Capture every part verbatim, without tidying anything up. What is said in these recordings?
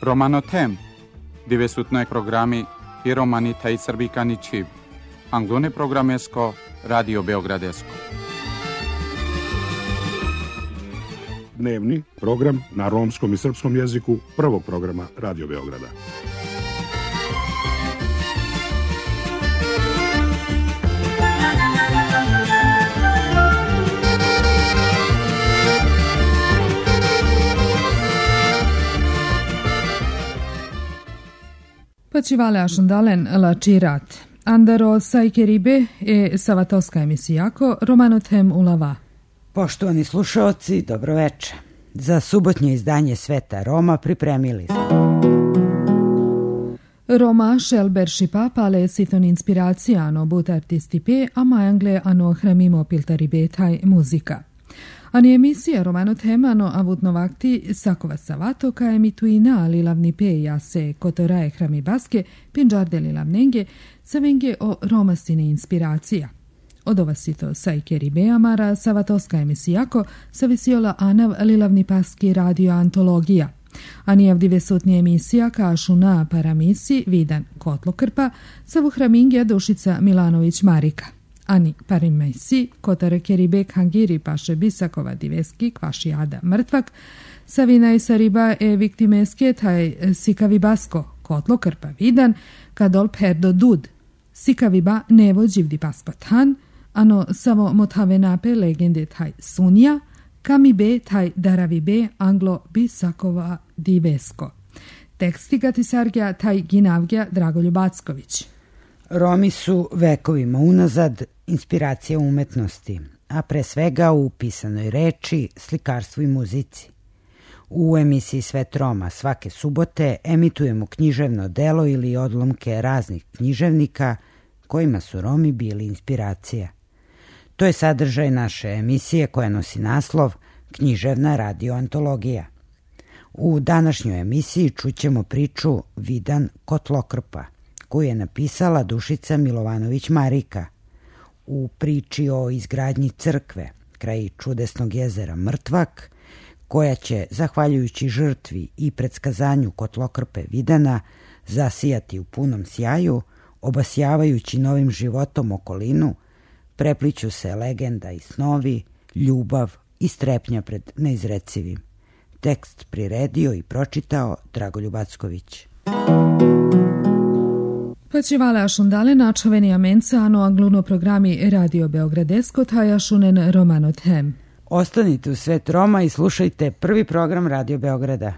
Romanotem, divesutnoj programi i romani taj srbikani čib. Anglone programesko, Radio Beogradesko. Dnevni program na romskom i srpskom jeziku prvog programa Radio Beograda. Počivale ašundalen la čirat. Andaro sajkeribe e savatoska emisijako Romanotem ulava. Poštovani slušaoci, dobroveče. Za subotnje izdanje Sveta Roma pripremili smo Roma šelber šipa pale siton inspiracijano but artistipe, a majangle ano hramimo piltaribe taj muzika. Ani emisija Romanotem ano avutno vakti sakova savato ka emituina lilavni peja se kotoraje hrami baske pinđarde lilavnenge savenge o romastine inspiracija. Od ova sito sajkeri beamara savatoska emisijako savisiola anav lilavni paski radio antologija. Anijav divesotni emisija kašu na paramisi vidan kotlokrpa savu hramingija Dušica Milanović-Marika. Ani parimesi kotare keribek hangiri paše bisakova diveski kvaši ada mrtvak savina i sariba e viktimeske taj sikavi basko kotlokrpa vidan kadol perdo dud sikavi ba nevo živdi paspatan ano samo mothave nape legende taj sunja kami be taj daravi be anglo bisakova divesko. Teksti gatisargja taj ginavgja Dragoljub Acković. Romi su vekovima unazad inspiracija umetnosti, a pre svega u pisanoj reči, slikarstvu i muzici. U emisiji Svet Roma svake subote emitujemo književno delo ili odlomke raznih književnika kojima su Romi bili inspiracija. To je sadržaj naše emisije koja nosi naslov Književna radioantologija. U današnjoj emisiji čućemo priču Vidan Kotlokrpa, koju je napisala Dušica Milovanović-Marika. U priči o izgradnji crkve kraj čudesnog jezera Mrtvak, koja će, zahvaljujući žrtvi i predskazanju Kotlokrpe Vidana, zasijati u punom sjaju, obasjavajući novim životom okolinu, prepliću se legenda i snovi, ljubav i strepnja pred neizrecivim. Tekst priredio i pročitao Dragoljub Acković. Počivale ašundale načoveni amenca ano angluno programi Radio Beogradesko taja šunen Romanotem. Ostanite u Svet Roma i slušajte prvi program Radio Beograda.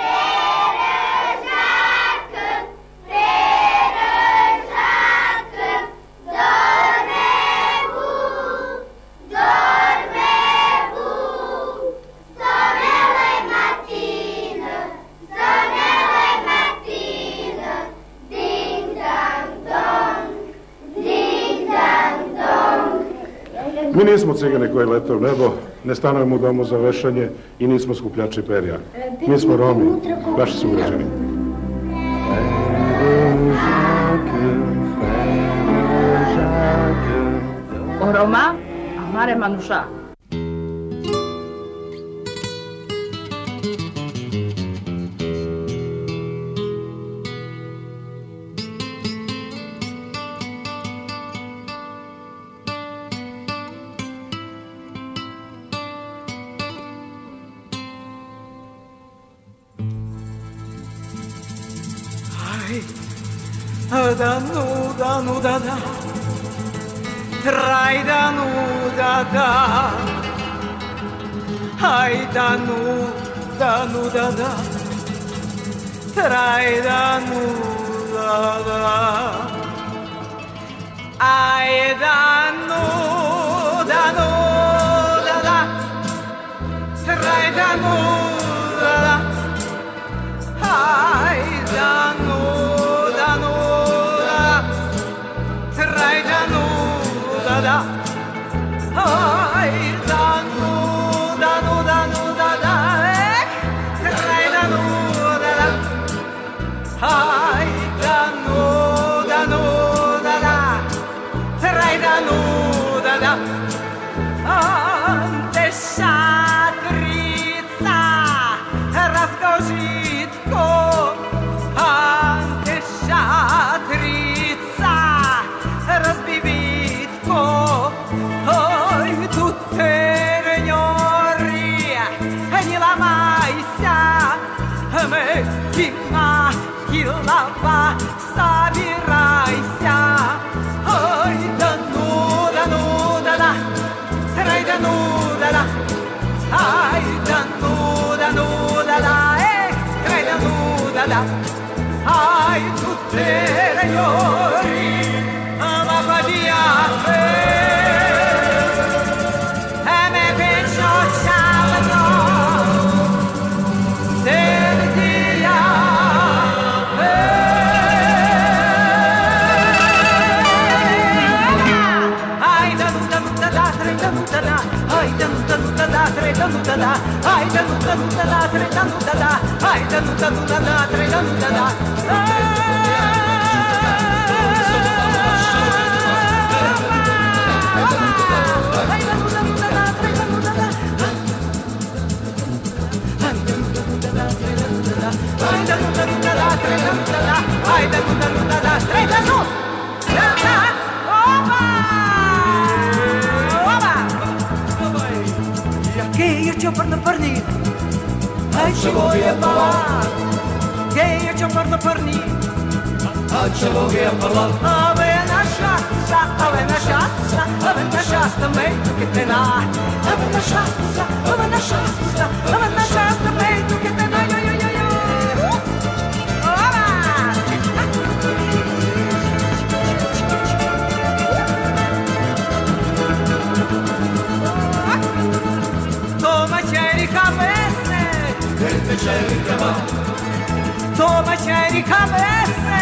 Mi nismo cigane koji lete u nebo, ne stanujemo u domu za vešanje i nismo skupljači perja. Mi smo Romi, vaši sugrađani. O Roma, amare manuša. Da nu da nu da da Traj da nu da da Aj da nu da nu da da Traj da nu da da Aj da nu da nu da da Traj da nu da da Aj da nu da ay da nu da nu da nu da da eh trai da nu da da ay da nu da nu da da trai da nu da da ante satrica tre da da da, ai da da da da, tre da da da, ai da da da da, tre da da da. Che io porto porni, ai ci voglio parlare, che io ci porto porni, ai ci voglio parlare. Ave una shazza, ave una shazza, ave una shazza, me tu che te na, ave una shazza, ave una shazza, ave una shazza, me tu che te na, yo yo yo yo. Toma c'eri cabesse,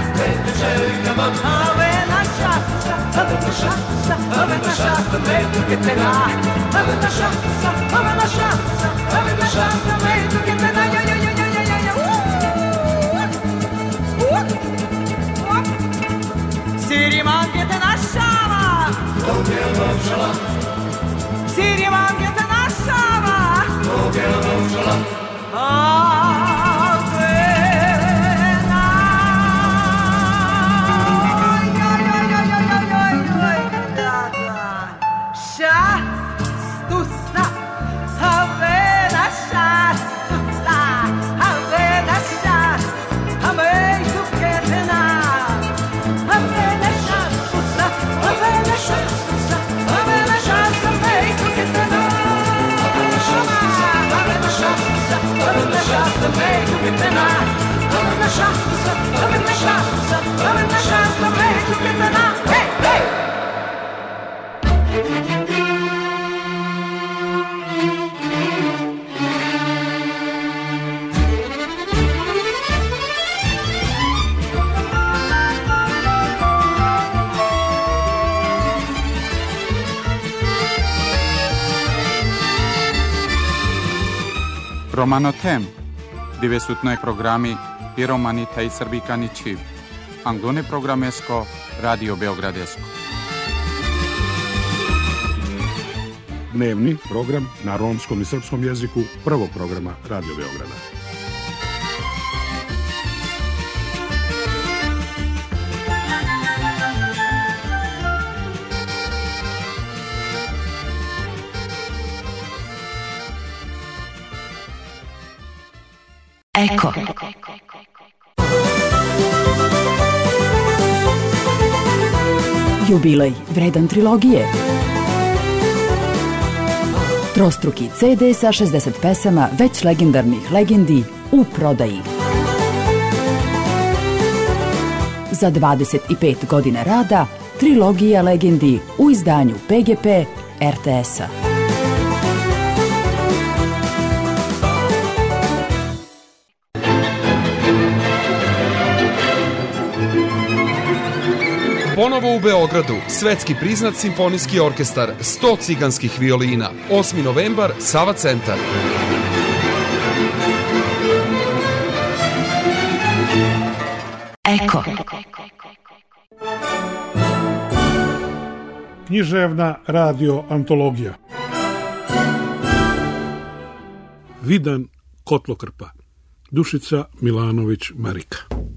ave la shazza, ave la shazza, ave la shazza, me tu che te na, ave la shazza, ave la shazza, ave la shazza, me tu che te na, yo yo yo yo yo yo yo. Si rimane te nasciava, si rimane te nasciava, Romanotem, dove su noi programmi i romani taj srbikani čiv. Angone programesko, Radio Beogradesko. Dnevni program na romskom i srpskom jeziku prvog programa Radio Beograda. Eko. Jubilej vredan trilogije. Trostruki ce de sa šezdeset pesama već legendarnih legendi u prodaji. Za dvadeset pet godina rada trilogija legendi u izdanju pe ge pe er te esa. Ponovo u Beogradu, svetski priznat simfonijski orkestar, sto ciganskih violina, osmi novembar, Sava centar. Eko. Književna radio antologija. Vidan Kotlokrpa. Dušica Milanović-Marika.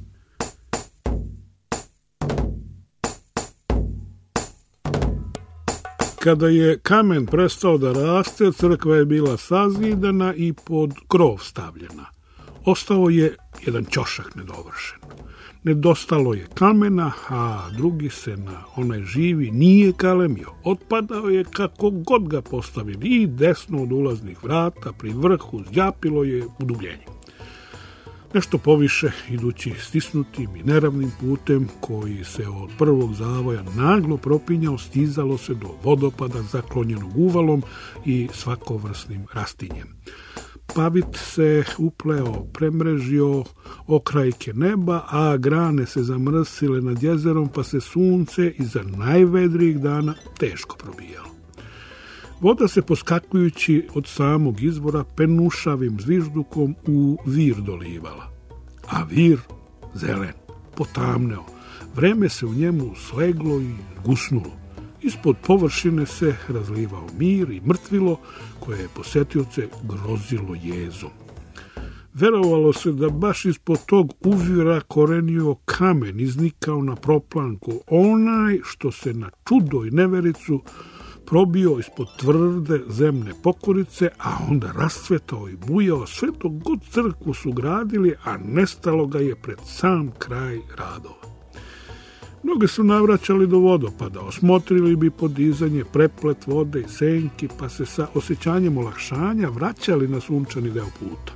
Kada je kamen prestao da raste, crkva je bila sazidana i pod krov stavljena. Ostao je jedan ćošak nedovršen. Nedostalo je kamena, a drugi se na onaj živi nije kalemio. Otpadao je kako god ga postavili i desno od ulaznih vrata pri vrhu zjapilo je udubljenje. Nešto poviše, idući stisnutim i neravnim putem, koji se od prvog zavoja naglo propinjao, stizalo se do vodopada zaklonjenog uvalom i svakovrsnim rastinjem. Pavit se upleo, premrežio okrajke neba, a grane se zamrsile nad jezerom, pa se sunce iza najvedrijih dana teško probijalo. Voda se poskakujući od samog izvora penušavim zviždukom u vir dolivala. A vir zelen, potamneo. Vreme se u njemu sleglo i gusnulo. Ispod površine se razlivao mir i mrtvilo koje je posetioce grozilo jezom. Verovalo se da baš ispod tog uvira korenio kamen iznikao na proplanku, onaj što se na čudo i nevericu probio ispod tvrde zemne pokorice, a onda rascvetao i bujao sve dok god crkvu su gradili, a nestalo ga je pred sam kraj radova. Mnogi su navraćali do vodopada, osmotrili bi podizanje, preplet vode i senki, pa se sa osjećanjem olakšanja vraćali na sunčani deo puta.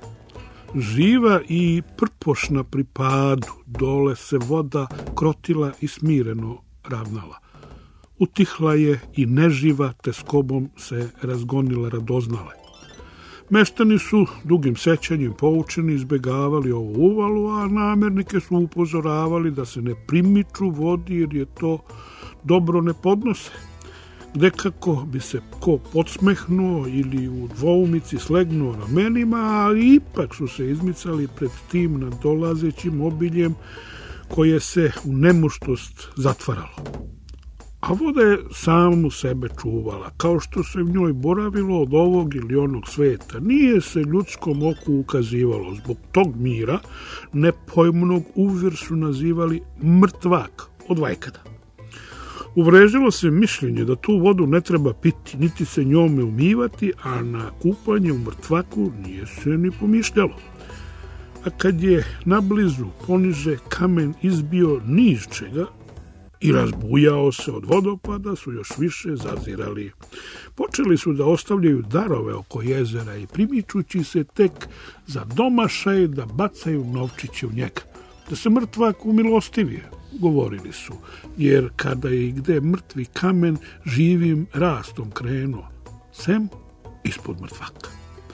Živa i prpošna pri padu, dole se voda krotila i smireno ravnala. Utihla je i neživa, te skobom se razgonila radoznale. Meštani su dugim sećanjem poučeni izbegavali ovu uvalu, a namernike su upozoravali da se ne primiču vodi jer je to dobro ne podnose. Gde kako bi se ko podsmehnuo ili u dvoumici slegnuo ramenima, ali ipak su se izmicali pred tim nadolazećim obiljem koje se u nemuštost zatvaralo. A voda je samu sebe čuvala, kao što se v njoj boravilo od ovog ili onog sveta. Nije se ljudskom oku ukazivalo. Zbog tog mira nepojmnog uvir su nazivali mrtvak od vajkada. Uvrežilo se mišljenje da tu vodu ne treba piti, niti se njome umivati, a na kupanje u mrtvaku nije se ni pomišljalo. A kad je nablizu poniže kamen izbio ni iz čega i razbujao se od vodopada, su još više zazirali. Počeli su da ostavljaju darove oko jezera i primičući se tek za domašaj da bacaju novčiće u njega. Da se mrtvak umilostivije, govorili su, jer kada je i gde mrtvi kamen živim rastom krenuo, sem ispod mrtvaka.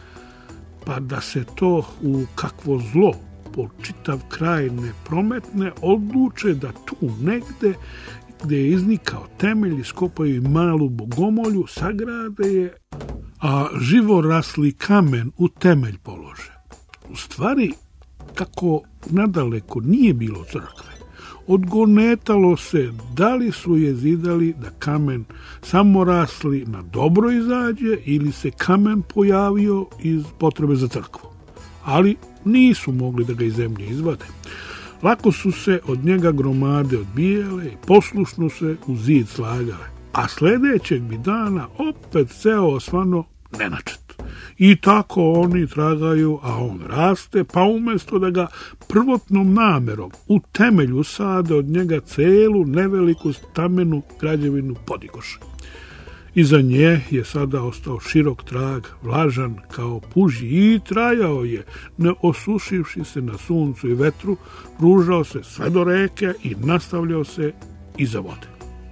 Pa da se to u kakvo zlo po čitav kraj ne prometne, odluče da tu negde gde je iznikao temelj, iskopaju i malu bogomolju, sagrade je, a živorasli kamen u temelj polože. U stvari, kako nadaleko nije bilo crkve, odgonetalo se da li su je zidali da kamen samo rasli na dobro izađe ili se kamen pojavio iz potrebe za crkvu. Ali nisu mogli da ga iz zemlje izvade. Lako su se od njega gromade odbijale i poslušno se u zid slagale. A sledećeg bi dana opet ceo osvano nenačet. I tako oni tragaju, a on raste, pa umjesto da ga prvotnom namerom u temelju sade od njega celu neveliku stamenu građevinu podigoše. Iza nje je sada ostao širok trag, vlažan kao puži i trajao je, ne osušivši se na suncu i vetru, pružao se sve do reke i nastavljao se iza vode.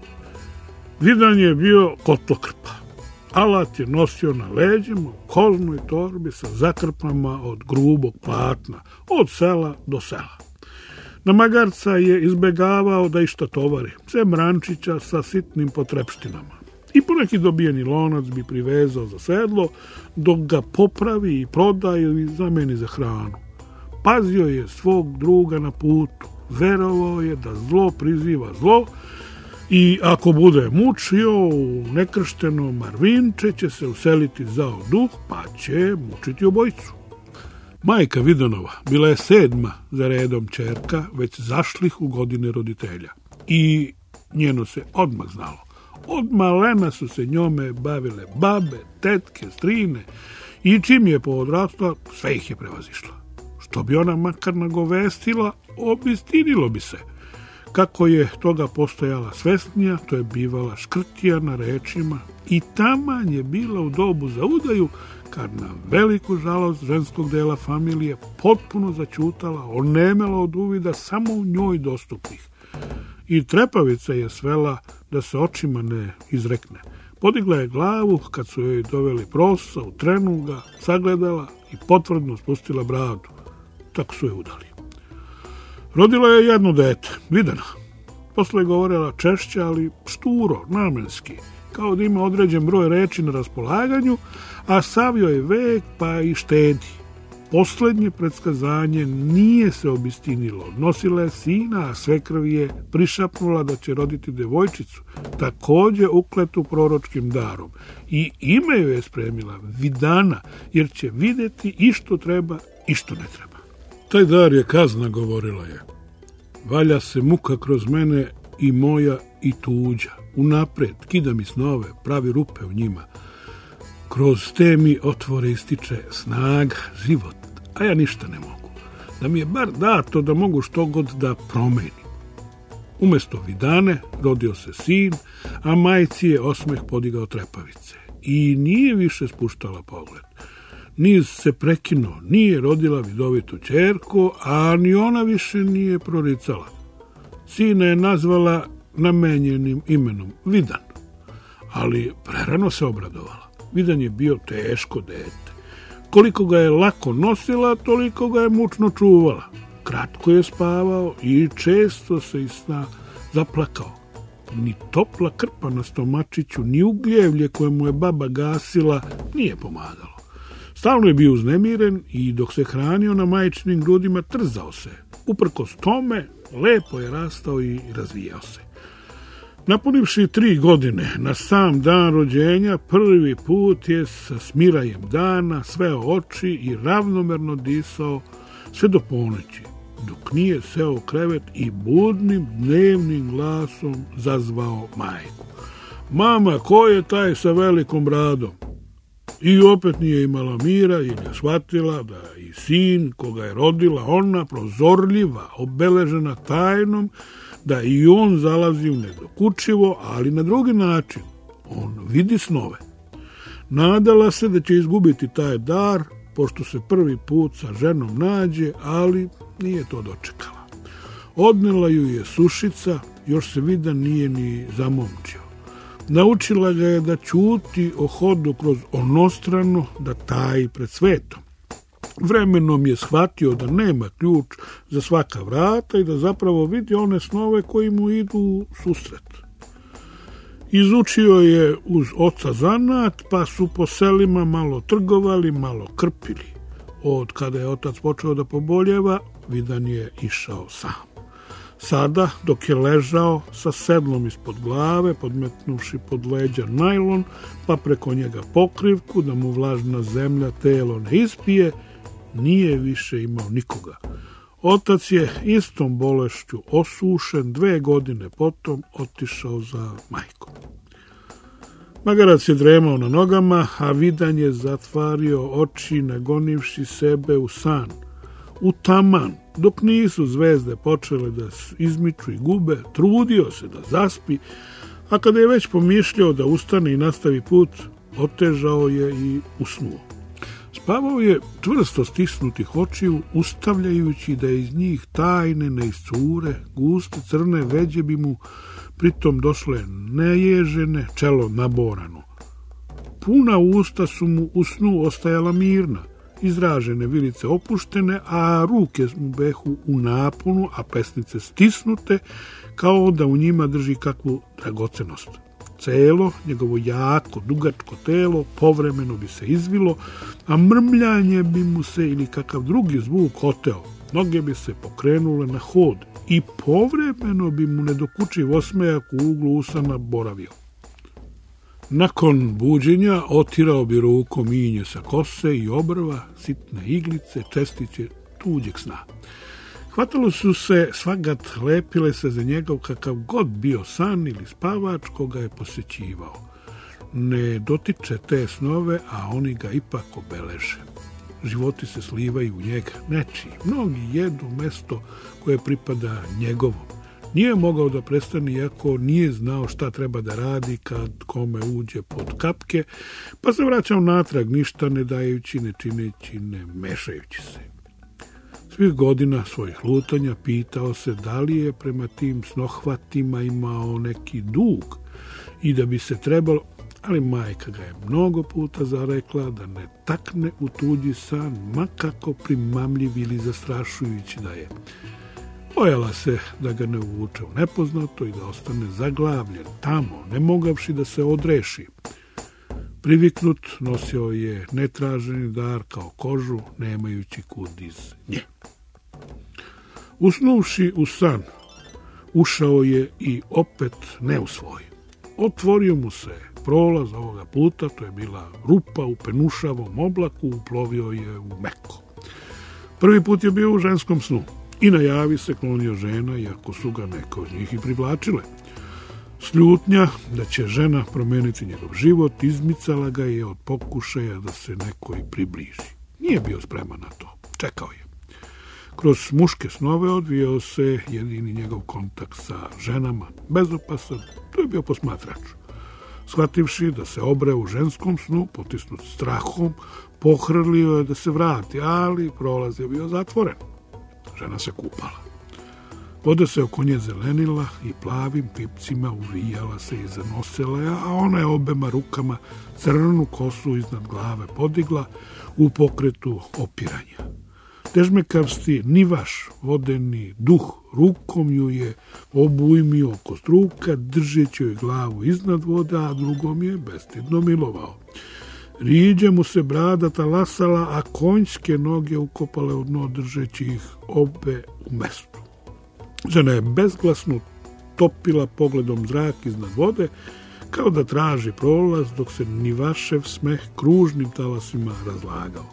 Vidan je bio kotlokrpa. Alat je nosio na leđima u koznoj torbi sa zakrpama od grubog platna, od sela do sela. Na magarca je izbegavao da išta tovari, sem rančića sa sitnim potrepštinama. I poneki dobijeni lonac bi privezao za sedlo, dok ga popravi i proda ili zameni za hranu. Pazio je svog druga na putu, verovao je da zlo priziva zlo i ako bude mučio u nekršteno Marvinče će se useliti zao duh, pa će mučiti obojicu. Majka Vidanova bila je sedma za redom ćerka, već zašlih u godine roditelja. I njeno se odmah znalo. Od malena su se njome bavile babe, tetke, strine i čim je poodrasla, sve ih je prevazišla. Što bi ona makar nagovestila, obistinilo bi se. Kako je toga postojala svesnija, to je bivala škrtija na rečima i taman je bila u dobu za udaju, kad na veliku žalost ženskog dela familije potpuno začutala, onemela od uvida samo u njoj dostupnih. I trepavica je svela da se očima ne izrekne. Podigla je glavu kad su joj doveli prosa, u trenu ga sagledala i potvrdno spustila bradu. Tako su je udali. Rodila je jedno dete, Vidana. Posle je govorila češće, ali šturo, namenski. kao da ima određen broj reči na raspolaganju, a sav joj vek pa i štedi. Poslednje predskazanje nije se obistinilo. Nosila je sina, a svekrv je prišapnula da će roditi devojčicu, takođe ukletu proročkim darom. I ime joj je spremila Vidana, jer će videti i što treba i što ne treba. Taj dar je kazna, govorila je. Valja se muka kroz mene i moja i tuđa. Unapred, kida mi snove, pravi rupe u njima. Kroz te mi otvore ističe snaga, život, a ja ništa ne mogu. Da mi je bar dato da mogu što god da promenim. Umesto Vidane rodio se sin, a majci je osmeh podigao trepavice. I nije više spuštala pogled. Niz se prekinuo, nije rodila vidovitu ćerku, a ni ona više nije proricala. Sina je nazvala namenjenim imenom Vidan, ali prerano se obradovala. Vidan je bio teško dete. Koliko ga je lako nosila, toliko ga je mučno čuvala. Kratko je spavao i često se iz sna zaplakao. Ni topla krpa na stomačiću, ni ugljevlje koje mu je baba gasila nije pomagalo. Stalno je bio uznemiren i dok se hranio na majčinim grudima trzao se. Uprkos tome, lepo je rastao i razvijao se. Napunivši tri godine, na sam dan rođenja, prvi put je sa smirajem dana sveo oči i ravnomerno disao sve do ponoći, dok nije seo u krevet i budnim dnevnim glasom zazvao majku. Mama, ko je taj sa velikom bradom? I opet nije imala mira ili je shvatila da i sin koga je rodila ona, prozorljiva, obeležena tajnom, da i on zalazi u nedokučivo, ali na drugi način. On vidi snove. Nadala se da će izgubiti taj dar, pošto se prvi put sa ženom nađe, ali nije to dočekala. Odnela ju je sušica, još se Vidan nije ni zamomčio. Naučila ga je da ćuti o hodu kroz onostrano, da taji pred svetom. Vremenom je shvatio da nema ključ za svaka vrata i da zapravo vidi one snove koji mu idu u susret. Izučio je uz oca zanat, pa su po selima malo trgovali, malo krpili. Od kada je otac počeo da poboljeva, Vidan je išao sam. Sada, dok je ležao sa sedlom ispod glave, podmetnuvši pod leđa najlon, pa preko njega pokrivku, da mu vlažna zemlja telo ne ispije, nije više imao nikoga. Otac je istom bolešću osušen, dve godine potom otišao za majkom. Magarac je dremao na nogama, a Vidan je zatvario oči nagonivši sebe u san, u taman, dok nisu zvezde počele da izmiču i gube, trudio se da zaspi, a kada je već pomišljao da ustane i nastavi put, otežao je i usnuo. Spavao je čvrsto stisnutih očiju, ustavljajući da iz njih tajne ne iscure, guste crne veđe bi mu pritom došle neježene, čelo naborano. Puna usta su mu u snu ostajala mirna, izražene vilice opuštene, a ruke mu behu u naponu, a pesnice stisnute, kao da u njima drži kakvu dragocenost. Celo, njegovo jako, dugačko telo, povremeno bi se izvilo, a mrmljanje bi mu se ili kakav drugi zvuk oteo. Noge bi se pokrenule na hod i povremeno bi mu nedokučiv osmejak u uglu usana boravio. Nakon buđenja otirao bi rukom inje sa kose i obrva, sitne iglice, čestiće tuđeg sna. Hvatalo su se svagat, lepile se za njega kakav god bio san ili spavač koga je posećivao. Ne dotiče te snove, a oni ga ipak obeleže. Životi se slivaju u njega, nečiji. Mnogi jedu mesto koje pripada njegovom. Nije mogao da prestane iako nije znao šta treba da radi kad kome uđe pod kapke, pa se vraćao natrag, ništa ne dajući, ne čineći, ne mešajući se. Svih godina svojih lutanja pitao se da li je prema tim snohvatima imao neki dug i da bi se trebalo, ali majka ga je mnogo puta zarekla da ne takne u tuđi san, ma kako primamljiv ili zastrašujući da je. Bojala se da ga ne uvuče u nepoznato i da ostane zaglavljen tamo, ne mogavši da se odreši. Priviknut nosio je netraženi dar kao kožu, nemajući kud iz nje. Usnuvši u san, ušao je i opet ne u svoj. Otvorio mu se prolaz ovoga puta, to je bila rupa u penušavom oblaku, uplovio je u meko. Prvi put je bio u ženskom snu i na javi se klonio žena, iako su ga neke od njih i privlačile. Slutnja da će žena promeniti njegov život izmicala ga je od pokušaja da se nekoj približi. Nije bio spreman na to, čekao je. Kroz muške snove odvijao se jedini njegov kontakt sa ženama, bezopasan, to je bio posmatrač. Shvativši da se obre u ženskom snu, potisnut strahom, pohrlio je da se vrati, ali prolaz je bio zatvoren. Žena se kupala. Voda se oko nje zelenila i plavim pipcima uvijala se i zanosila, a ona je obema rukama crnu kosu iznad glave podigla u pokretu opiranja. Težmekavsti nivaš vodeni duh rukom ju je obujmio oko struka, držeći joj glavu iznad voda, a drugom je bestidno milovao. Riđe mu se brada talasala, a konjske noge ukopale u dno, držeći ih obe u mestu. Žena je bezglasno topila pogledom zrak iznad vode, kao da traži prolaz, dok se nivašev smeh kružnim talasima razlagao.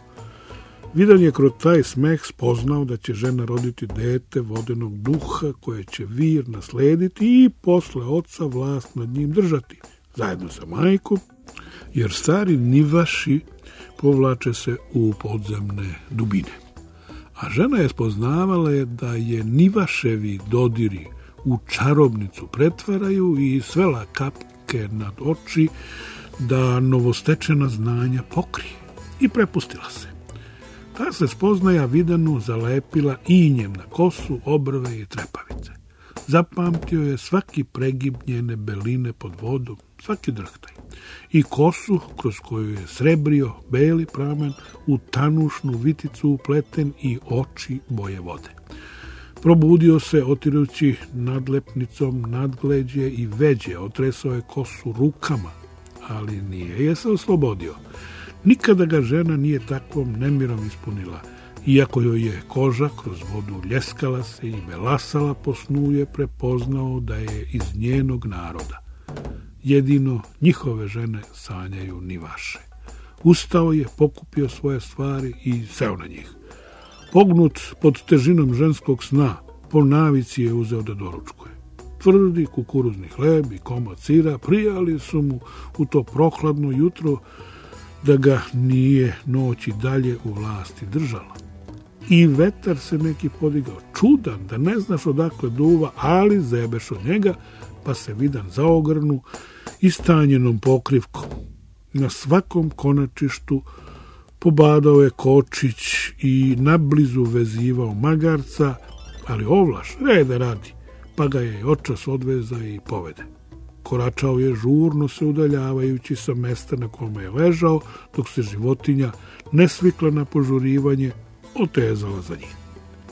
Vidan je kroz taj smeh spoznao da će žena roditi dete vodenog duha koje će vir naslediti i posle oca vlast nad njim držati, zajedno sa majkom, jer stari nivaši povlače se u podzemne dubine. A žena je spoznavala je da je nivaševi dodiri u čarobnicu pretvaraju i svela kapke nad oči da novostečena znanja pokrije i prepustila se. Ta se spoznaja Vidanu zalepila injem na kosu, obrve i trepavice. Zapamtio je svaki pregib njene beline pod vodom, svaki drhtaj. I kosu kroz koju je srebrio beli pramen u tanušnu viticu upleten i oči boje vode. Probudio se otirajući nadlepnicom nadgleđe i veđe, otresao je kosu rukama, ali nije je se oslobodio. Nikada ga žena nije takvom nemirom ispunila. Iako joj je koža kroz vodu ljeskala se i belasala, po snu je prepoznao da je iz njenog naroda. Jedino njihove žene sanjaju nivaše. Ustao je, pokupio svoje stvari i seo na njih. Pognut pod težinom ženskog sna, po navici je uzeo da doručkuje. Tvrdi kukuruzni hleb i komad sira prijali su mu u to prohladno jutro da ga nije noć i dalje u vlasti držala. I vetar se neki podigao, čudan da ne znaš odakle duva, ali zebeš od njega, pa se Vidan zaogrnu istanjenom pokrivkom. Na svakom konačištu pobadao je kočić i nablizu vezivao magarca, ali ovlaš reda radi, pa ga je očas odveza i povede. Koračao je žurno se udaljavajući sa mesta na kome je ležao, dok se životinja, nesvikla na požurivanje, otezala za njim.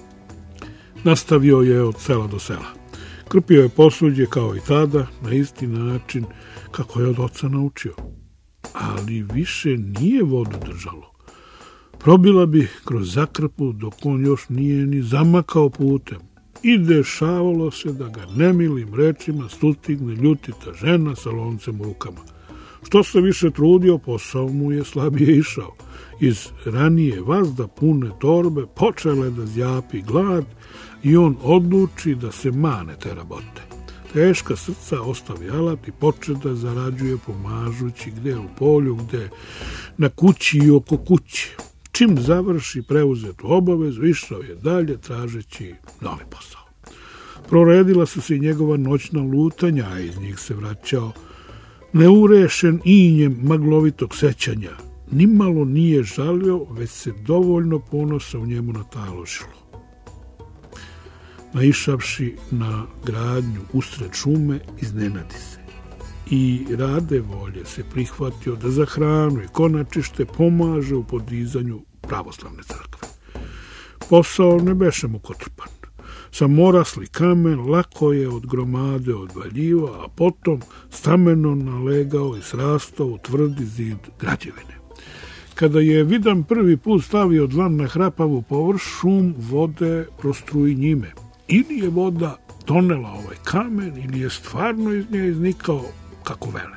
Nastavio je od sela do sela. Krpio je posuđe kao i tada, na isti način kako je od oca naučio. Ali više nije vodu držalo. Probila bi kroz zakrpu dok on još nije ni zamakao putem. I dešavalo se da ga nemilim rečima sustigne ljutita žena sa loncem u rukama. Što se više trudio, posao mu je slabije išao. Iz ranije vazda pune torbe počele da zjapi glad i on odluči da se mane te rabote. Teška srca ostavi alat i poče da zarađuje pomažući gde u polju, gde na kući i oko kuće. Čim završi preuzetu obavezu, išao je dalje tražeći novi posao. Proredila su se i njegova noćna lutanja, a iz njih se vraćao neurešen injem maglovitog sećanja. Nimalo nije žalio, već se dovoljno ponosa u njemu nataložilo. Naišavši na gradnju usred šume, iznenadi se. I rade volje se prihvatio da za hranu i konačište pomaže u podizanju pravoslavne crkve. Posao ne beše mu kotrpan. Samorasli kamen lako je od gromade odvaljivao, a potom stameno nalegao i srastao u tvrdi zid građevine. Kada je Vidan prvi put stavio dlan na hrapavu površ, šum vode prostruji njime. Ili je voda donela ovaj kamen, ili je stvarno iz nje iznikao kako vele.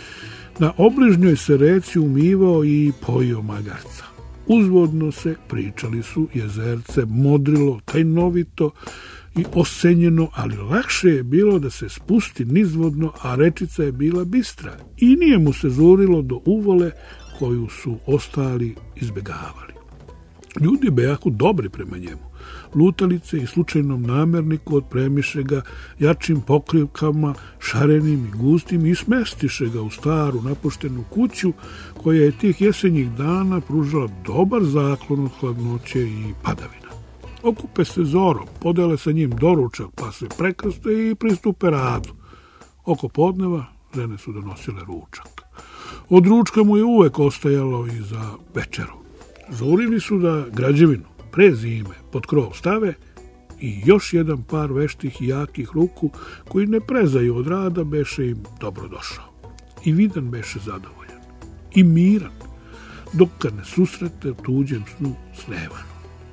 Na obližnjoj se reci umivao i pojio magarca. Uzvodno se, pričali su, jezerce modrilo tajnovito i osenjeno, ali lakše je bilo da se spusti nizvodno, a rečica je bila bistra i nije mu se žurilo do uvole koju su ostali izbegavali. Ljudi be jako dobri prema njemu. Lutalice i slučajnom namerniku otpremiše ga jačim pokrivkama, šarenim i gustim i smestiše ga u staru napuštenu kuću koja je tih jesenjih dana pružala dobar zaklon od hladnoće i padavina. Okupe se zorom, podele sa njim doručak, pa se prekrste i pristupe radu. Oko podneva žene su donosile ručak. Od ručka mu je uvek ostajalo i za večeru. Žurili su da građevinu pre zime pod krov stave i još jedan par veštih i jakih ruku koji ne prezaju od rada beše im dobro došao. I Vidan beše zadovoljan i miran, dok kad ne susrete u tuđem snu snevano.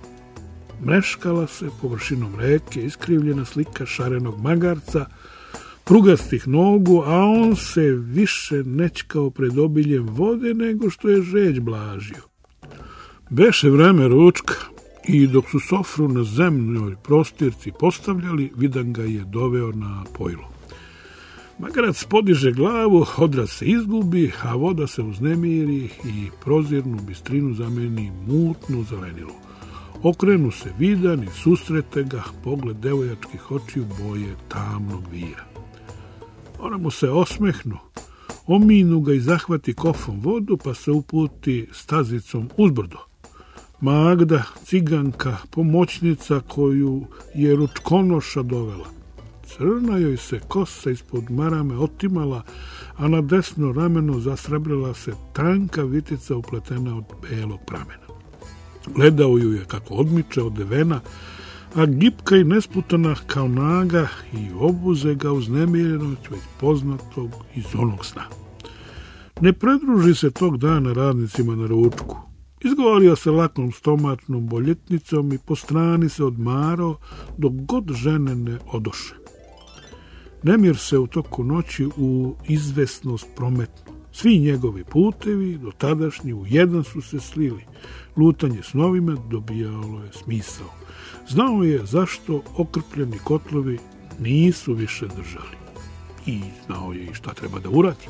Mreškala se površinom reke iskrivljena slika šarenog magarca, prugastih nogu, a on se više nećkao pred obiljem vode nego što je žeđ blažio. Beše vreme ručka i dok su sofru na zemljoj prostirci postavljali, Vidan ga je doveo na pojlo. Magarac podiže glavu, odraz se izgubi, a voda se uznemiri i prozirnu bistrinu zameni mutnu zelenilu. Okrenu se Vidan i susrete ga pogled devojačkih očiju boje tamnog vira. Ona mu se osmehnu, ominu ga i zahvati kofom vodu, pa se uputi stazicom uzbrdo. Magda, ciganka, pomoćnica koju je ručkonoša dovela. Crna joj se kosa ispod marame otimala, a na desno rameno zasrebrila se tanka vitica upletena od belog pramena. Gledao ju je kako odmiče od devena, a gipka i nesputana kao naga i obuze ga uznemirenoć već poznatog iz onog sna. Ne predruži se tog dana radnicima na ručku. Izgovorio se lakom stomačnom boljetnicom i po strani se odmarao dok god žene ne odoše. Nemir se u toku noći u izvesnost prometno. Svi njegovi putevi do tadašnji u jedan su se slili. Lutanje s novima dobijalo je smisao. Znao je zašto okrpljeni kotlovi nisu više držali. I znao je i šta treba da uradi.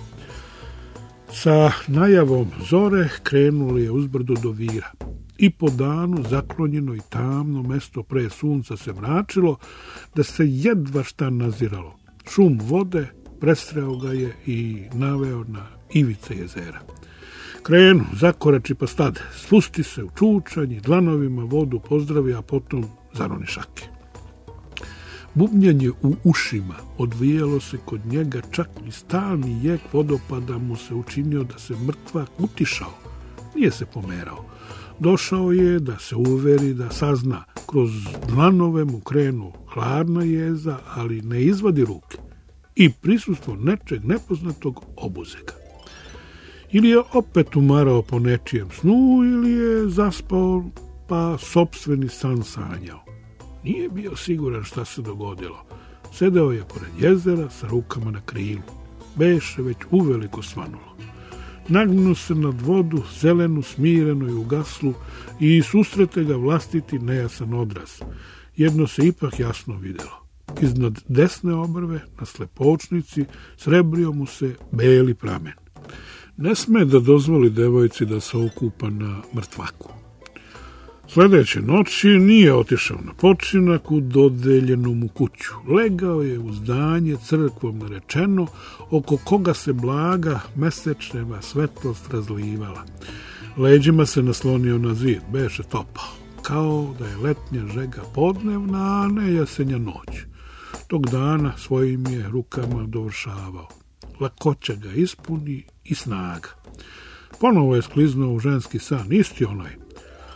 Sa najavom zore krenuli je uzbrdo do vira. I po danu zaklonjeno i tamno mesto pre sunca se mračilo da se jedva šta naziralo. Šum vode prestreo ga je i naveo na ivice jezera. Krenu, zakorači pa stade, spusti se u čučanj, dlanovima vodu pozdravi, a potom zaroni šake. Bubnjanje u ušima odvijelo se kod njega, čak i stalni jek vodopada mu se učinio da se mrtvak utišao. Nije se pomerao. Došao je da se uveri, da sazna. Kroz dlanove mu krenu hladna jeza, ali ne izvadi ruke. I prisustvo nečeg nepoznatog obuze ga. Ili je opet umarao po nečijem snu, ili je zaspao pa sopstveni san sanjao. Nije bio siguran šta se dogodilo. Sedeo je pored jezera sa rukama na krilu. Beše već uveliko svanulo. Nagnuo se nad vodu, zelenu, smirenu i ugaslu, i susrete ga vlastiti nejasan odraz. Jedno se ipak jasno videlo. Iznad desne obrve, na slepočnici, srebrio mu se beli pramen. Ne sme da dozvoli devojci da se okupa na mrtvaku. Sledeće noći nije otišao na počinak u dodeljenu mu kuću. Legao je u zdanje crkvom narečeno, oko koga se blaga mesečneva svetlost razlivala. Leđima se naslonio na zid, beše topao, kao da je letnja žega podnevna, a ne jesenja noć. Tog dana svojim je rukama dovršavao. Lakoća ga ispuni i snaga. Ponovo je skliznuo u ženski san, isti onaj.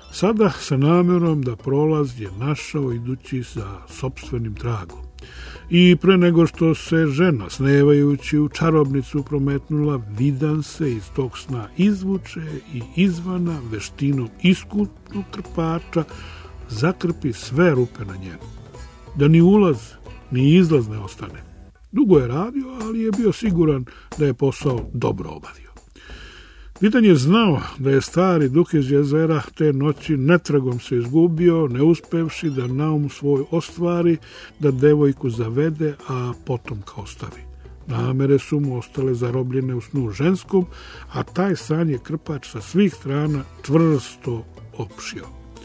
Sada sa namjerom da prolaz je našao idući za sopstvenim tragom. I pre nego što se žena, snevajući u čarobnicu, prometnula, vidan se iz tog sna izvuče i izvana veštinom iskusnog krpača zakrpi sve rupe na njemu. Da ni ulaz, ni izlaz ne ostane. Dugo je radio, ali je bio siguran da je posao dobro obavio. Vidan je znao da je stari duh iz jezera te noći netragom se izgubio, ne uspevši da naum svoj ostvari, da devojku zavede, a potom kao ostavi. Namere su mu ostale zarobljene u snu ženskom, a taj san je krpač sa svih strana čvrsto opšio.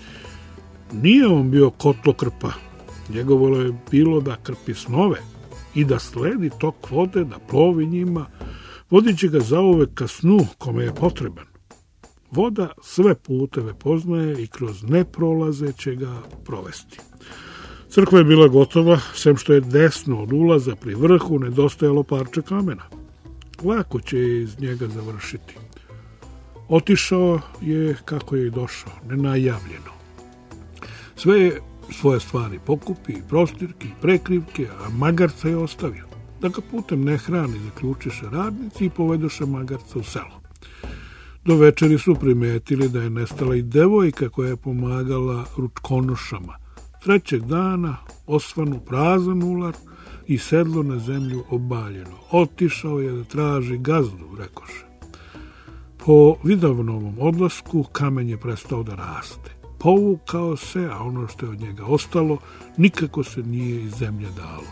Nije on bio kotlokrpa, njegovo je bilo da krpi snove i da sledi tok vode, da plovi njima, vodići ga zauvek ka snu kome je potreban. Voda sve puteve poznaje i kroz neprolaze će ga provesti. Crkva je bila gotova, sem što je desno od ulaza pri vrhu nedostajalo parče kamena. Lako će je iz njega završiti. Otišao je kako je i došao, nenajavljeno. Sve je svoje stvari pokupi, i prostirke, i prekrivke, a magarca je ostavio. Da ga putem ne hrani, zaključiše radnici i povedoše magarca u selo. Do večeri su primetili da je nestala i devojka koja je pomagala ručkonošama. Trećeg dana osvanu prazan ular i sedlo na zemlju obaljeno. Otišao je da traži gazdu, rekoše. Po Vidanovom odlasku kamen je prestao da raste. Povukao se, a ono što je od njega ostalo nikako se nije iz zemlje dalo.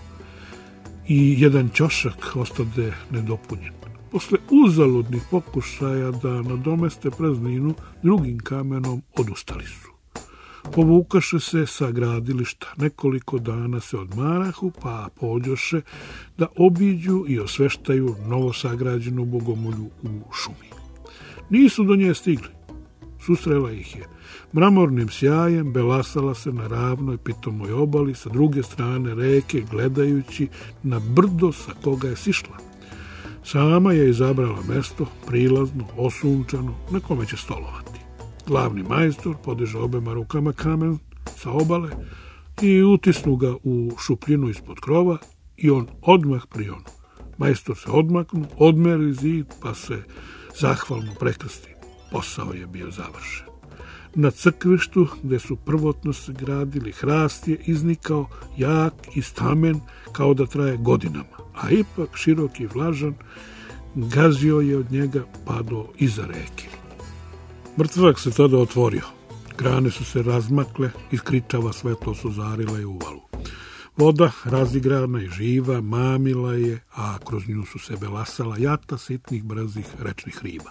I jedan ćošak ostade nedopunjen. Posle uzaludnih pokušaja da nadomeste prazninu, drugim kamenom odustali su. Povukaše se sa gradilišta, nekoliko dana se odmarahu, pa pođoše da obiđu i osveštaju novosagrađenu bogomolju u šumi. Nisu do nje stigli. Susrela ih je. Mramornim sjajem belasala se na ravnoj pitomoj obali sa druge strane reke, gledajući na brdo sa koga je sišla. Sama je izabrala mesto, prilazno, osunčano, na kome će stolovati. Glavni majstor podiže obema rukama kamen sa obale i utisnu ga u šupljinu ispod krova i on odmah prionu. Majstor se odmaknu, odmeri zid, pa se zahvalno prekrsti. Posao je bio završen. Na crkvištu, gde su prvotno se gradili, hrast je iznikao jak i stamen kao da traje godinama, a ipak širok i vlažan, gazio je od njega pado iza reke. Mrtvak se tada otvorio. Grane su se razmakle, iskričava svetlo suzarila je uvalu. Voda, razigrana i živa, mamila je, a kroz nju su se belasala jata sitnih brzih rečnih riba.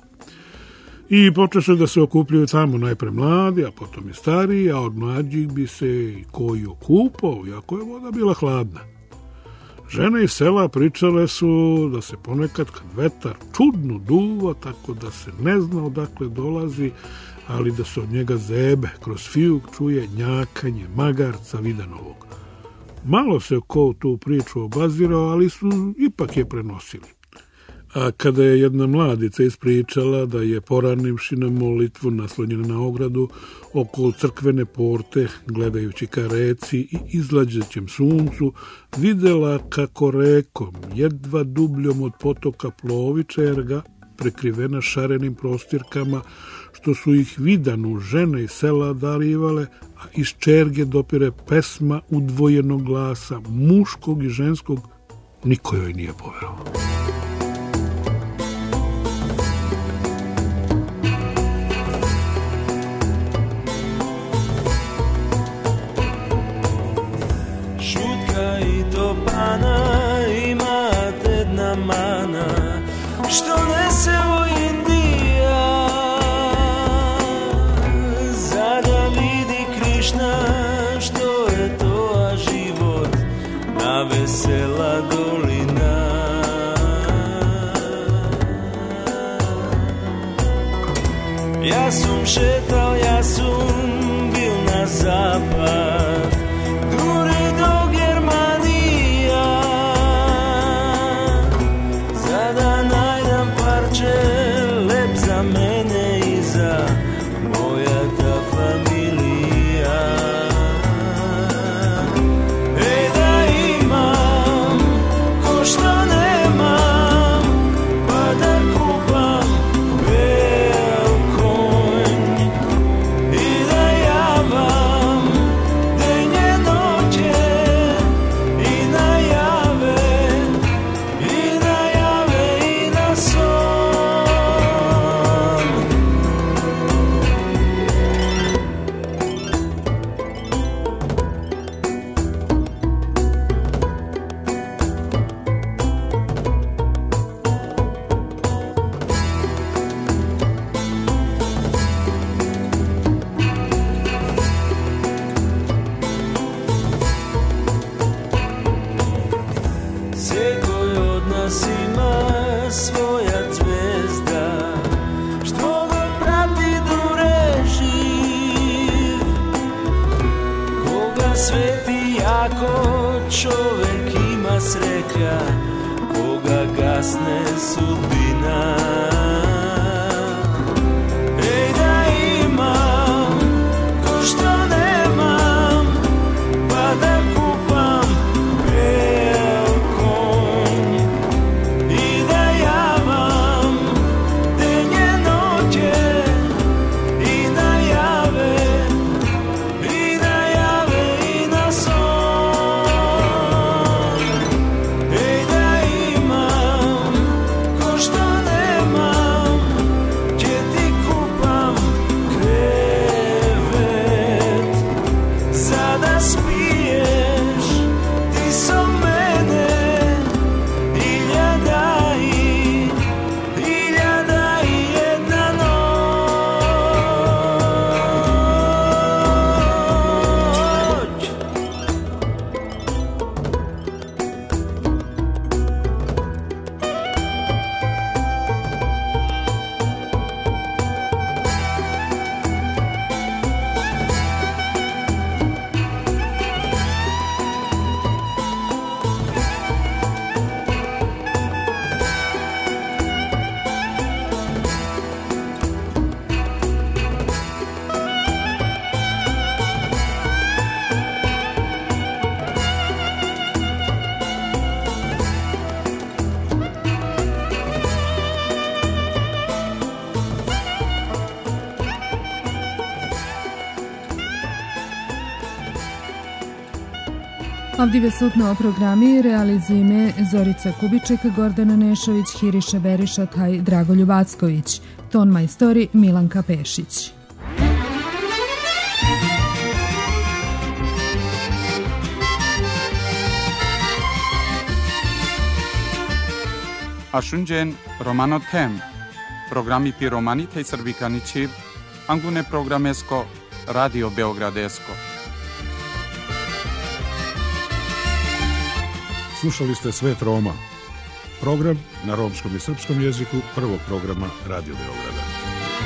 I počeše da se okupljaju tamo najpre mladi, a potom i stariji, a od mlađih bi se i koji okupao, iako je voda bila hladna. Žene iz sela pričale su da se ponekad kad vetar čudno duva, tako da se ne zna odakle dolazi, ali da se od njega zebe, kroz fijuk čuje njakanje magarca Vidanovog. Malo se ko tu priču obazirao, ali su ipak je prenosili. A kada je jedna mladica ispričala da je poranivši na molitvu naslonjena na ogradu oko crkvene porte, gledajući ka reci i izlađećem suncu, videla kako rekom, jedva dubljom od potoka plovi čerga, prekrivena šarenim prostirkama, što su ih Vidanu žene iz sela darivale, a iz čerge dopire pesma udvojenog glasa, muškog i ženskog, niko joj nije poverovao. Što nesemo Indija, zada vidi Krišna, što je to, a život na vesela dolina. čovek ima sreća, koga gasne sudbina. Ej da imam ko što nemam, pa da kupam beo konj i da javam denje noće i na jave, i na jave i na son. Ej da imam ko što nemam, će ti kupam krevet, sada spiješ ti so mene, iljada i, iljada i jedna noć. Avdive sutno programi realizime Zorica Kubiček, Gordana Nešović, Hiriša Beriša, taj Dragoljub Acković, ton majstori Milanka Pešić. Ashunjen Romano Them, programi piromani tej srbikani čib, angune programesko, Radio Beogradesko. Slušali ste Svet Roma, program na romskom i srpskom jeziku prvog programa Radio Beograda.